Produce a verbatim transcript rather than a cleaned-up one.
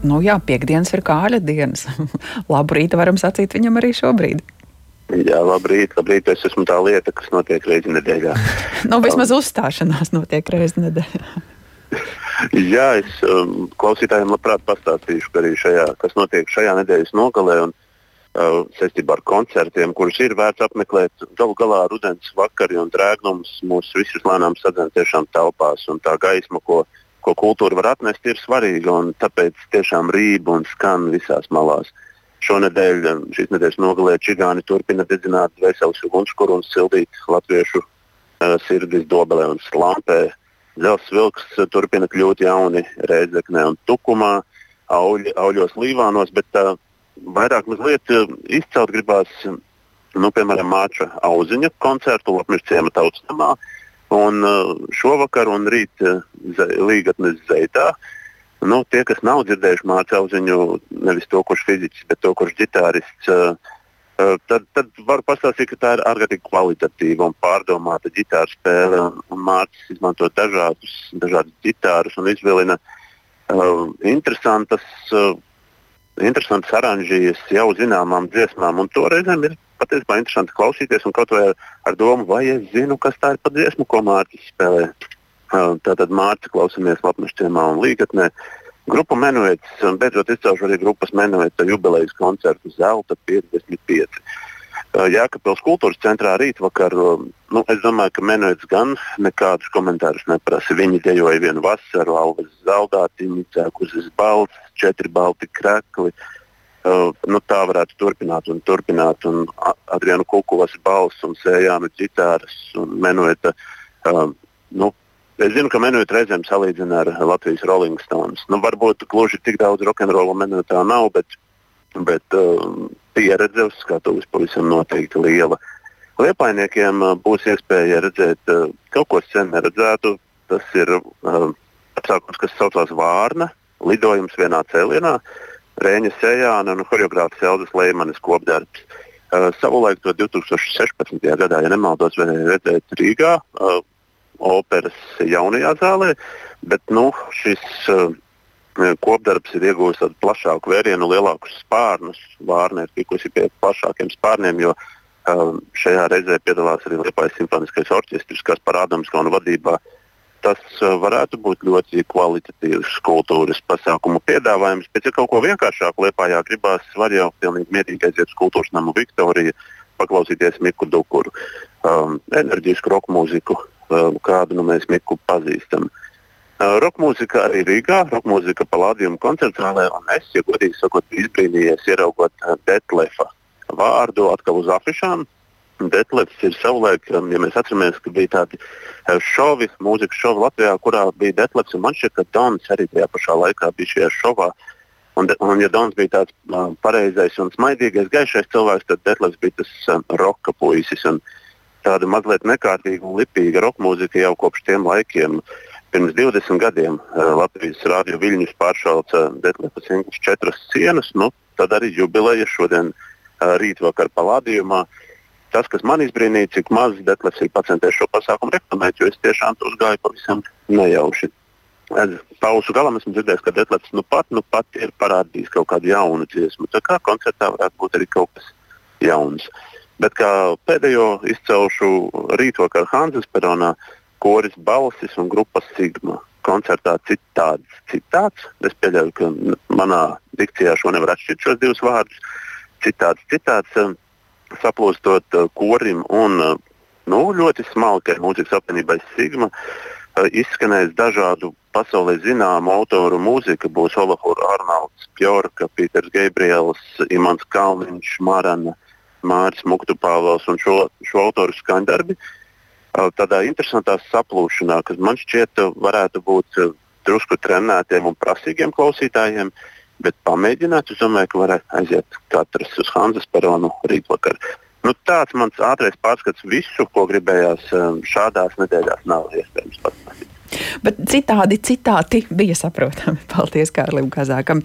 Nu jā, piekdienas ir kāļa dienas. Labu rītu varam sacīt viņam arī šobrīd. Jā, labrīt, labrīt. Es esmu tā lieta, kas notiek reizi nedēļā. Nu, vismaz uzstāšanās notiek reizi nedēļā. Jā, es um, klausītājiem labprāt pastāstīšu, ka arī šajā, kas notiek šajā nedēļas nogalē un uh, saistībā ar koncertiem, kurus ir vērts apmeklēt. Galu galā rudens vakari un drēgnums mūs visus lēnām sadzen tiešām telpās, un tā gaisma, ko, ko kultūra var atnest, ir svarīga, un tāpēc tiešām rīb un skan visās malās. Šonedēļ, šīs nedēļas nogalē, čigāni turpina dedzināt dvēseles ugunskura un sildīt latviešu uh, sirdis Dobelē un Slampē. Dzelzs vilks turpina kļūt jauni Rēdzeknē un Tukumā, auļi, auļos Līvānos, bet uh, vairāk mazliet uh, izcelt gribās, nu, piemēram, Māča Auziņa koncertu Lapmiņš ciema tautsnamā, un uh, šovakar un rīt uh, ze, Līgatnes Zeitā. Nu, tie, kas nav dzirdējuši Māča Auziņu, nevis to, kurš fiziķis, bet to, kurš ģitārists, uh, Tad, tad varu pastāstīt, ka tā ir ārkārtīgi kvalitatīva un pārdomāta ģitāra spēle. Mārcis izmanto dažādus, dažādus ģitārus un izvilina uh, interesantas, uh, interesantas aranžijas jau zināmām dziesmām. Un to reizēm ir patiesībā interesanti klausīties un kaut vai ar, ar domu, vai es zinu, kas tā ir pa dziesmu, ko Mārcis spēlē. Uh, tātad Mārci klausamies Lapmiņš ciemā un Līgatnē. Grupa Menuets, un beidzot izcelšu arī grupas Menueta jubilejas koncertu Zelta piecdesmit pieci. Jēkabpils kultūras centrā rītvakar, nu, es domāju, ka Menuets gan nekādus komentārus neprasa. Viņi dejoja vienu vasaru, Alvas Zaldātiņi, Cēkuzes balts, četri balti krekli. Uh, nu, tā varētu turpināt un turpināt. Un Adriana Kukulas balss un Sējānu ģitāras un Menueta. Uh, nu, Es zinu, ka Menueta reizēm salīdzina ar Latvijas Rolling Stones. Nu, varbūt gluži tik daudz rokenrola Menuetā nav, bet, bet uh, pieredze uz skatuves pavisam noteikti liela. Liepājniekiem uh, būs iespēja redzēt uh, kaut ko sen neredzētu. Tas ir uh, apsākums, kas saucās Vārna, lidojums vienā cēlienā, Rēņa Sējāna un horeogrāfs Elzas Leimanes kopdarbs. Uh, savulaik to divtūkstoš sešpadsmitajā gadā, ja nemaldos, varēja redzēt Rīgā. Uh, operas jaunajā zālē, bet nu, šis uh, kopdarbs ir iegūst tādu plašāku vērienu, lielākus spārnus. Vārna ir tikusi pie plašākiem spārniem, jo uh, šajā reizē piedalās arī Liepājas simfoniskais orķestris, kas par Ādamskaunu vadībā. Tas uh, varētu būt ļoti kvalitatīvs kultūras pasākumu piedāvājums, bet ja kaut ko vienkāršāku Liepājā gribās, var jau pilnīgi mierīgi aiziet uz kultūras namu Viktorija, paklausīties Miku Dukuru, um, enerģisku rokmūziku, kādu nu, mēs Miku pazīstam. Uh, rokmūzika arī Rīgā, rokmūzika Palādījuma koncertzālē, un es, ja godīgi sakot, izbrīnījies ieraugot Detlefa vārdu atkal uz afišām. Detlefs ir savulaik, ja mēs atceramies, ka bija tādi šovi, mūzikas šovi Latvijā, kurā bija Detlefs, un man šķiet, ka Dons arī tajā pašā laikā bija šajā šovā. Un, de, un ja Dons bija tāds uh, pareizais un smaidīgais, gaišais cilvēks, tad Detlefs bija tas uh, roka puisis. Un tāda mazliet nekārtīga un lipīga rokmūzika jau kopš tiem laikiem. Pirms divdesmit gadiem uh, Latvijas Rādio Viļņus pāršauca Detlefa singls Četras cienas, nu, tad arī jubileja šodien uh, rītvakar Palādījumā. Tas, kas man izbrīnīja, cik maz Detlefs ir pacenties šo pasākumu reklamēt, jo es tiešām to uzgāju pavisam nejauši. Pausu galam esmu dzirdējis, ka Detlefs nu pat, nu pat ir parādījis kaut kādu jaunu dziesmu. Tā kā koncertā varētu būt arī kaut kas jauns. Bet kā pēdējo izcelšu rītvakar Hanzas peronā koris Balsis un grupa Sigma. Koncertā citāds, citāds. Es pieļauju, ka manā dikcijā šo nevar atšķirt šos divus vārdus. Citāds, citāds, saplūstot korim un nu, ļoti smalkai mūzikas apvienībai Sigma, izskanēs dažādu pasaulē zināmu autoru mūzika. Būs Olafur Arnolds, Bjorka, Pīters Gabriels, Imants Kalniņš, Marana, Māris Muktupāvels un šo, šo autoru skaņdarbi tādā interesantā saplūšanā, kas man šķiet varētu būt drusku trenētiem un prasīgiem klausītājiem, bet pamēģināt, es domāju, ka varētu aiziet katrs uz Hanzas peronu rītvakar. Nu, tāds mans ātrais pārskats visu, ko gribējās šādās nedēļās, nav iespējams pastāstīt. Bet citādi citāti bija saprotami. Paldies Kārlim Kazākam.